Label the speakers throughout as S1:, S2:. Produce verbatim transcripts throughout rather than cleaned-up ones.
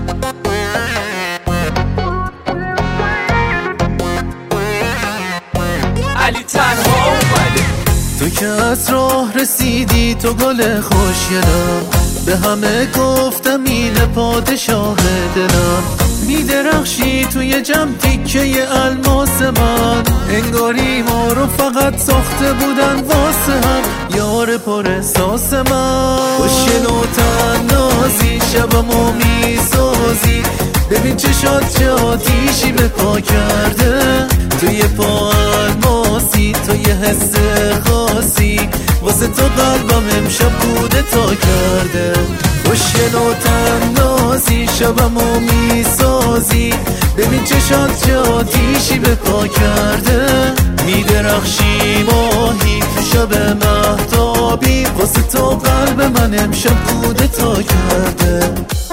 S1: علی تنها اومده.
S2: تو که از راه رسیدی تو گل خوشگلم، به همه گفتم اینه پادشاه دلم. میدرخشی توی جمع تیکه الماس من، انگاری ما رو فقط ساخته بودن واسه هم. یار پر احساس من، خوشگل و تنازی، شبمو میسازی. ببین چشات چه آتیشی به پا کرده، توی پا الماسی، تو یه حس خاصی. واسه تو قلبم امشب کودتا کرده. خوشگل و تنازی، شبمو میسازی. ببین چشات چه آتیشی به پا کرده، میدرخشی ماهی تو شب مهتابی. واسه تو قلب من امشب کودتا کرده.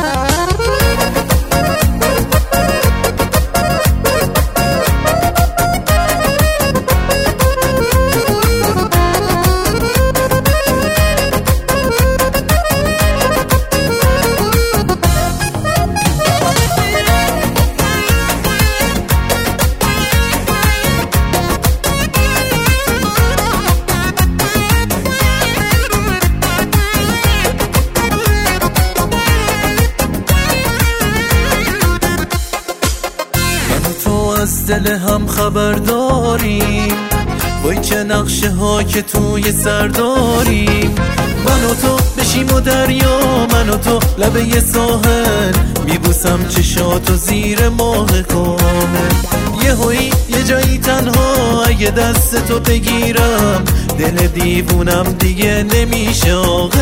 S2: از دل هم خبر داریم، وای چه نقشه ها که توی سر داریم. من و تو بشیم و دریا، من و تو لبه یه ساحل. میبوسم چشاتو زیر ماه کامل. یه هایی یه جایی تنها، اگه دست تو بگیرم دل دیوونم دیگه نمیشه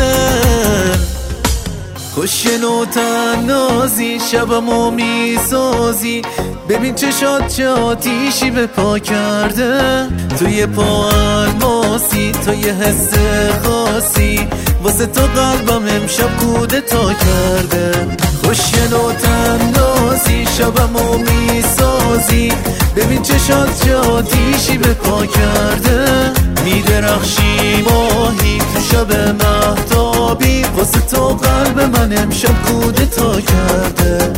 S2: آقل. خوشگل و تنازی، شبمو میسازی. ببین چشات چه آتیشی به پا کرده، توی پا الماسی، تو یه حس خاصی. واسه تو قلبم امشب کودتا کرده. خوشگل و تنازی، شبمو میسازی. ببین چشات چه آتیشی به پا کرده، میدرخشی ماهی تو شب مهتابی. واسه تو قلب من امشب کودتا کرده.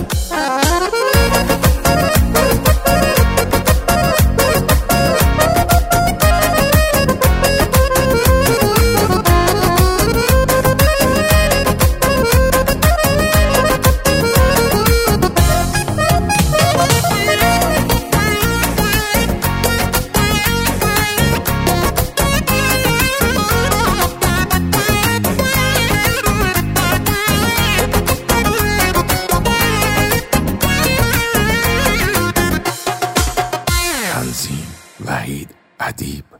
S3: تنظیم وحید ادیب.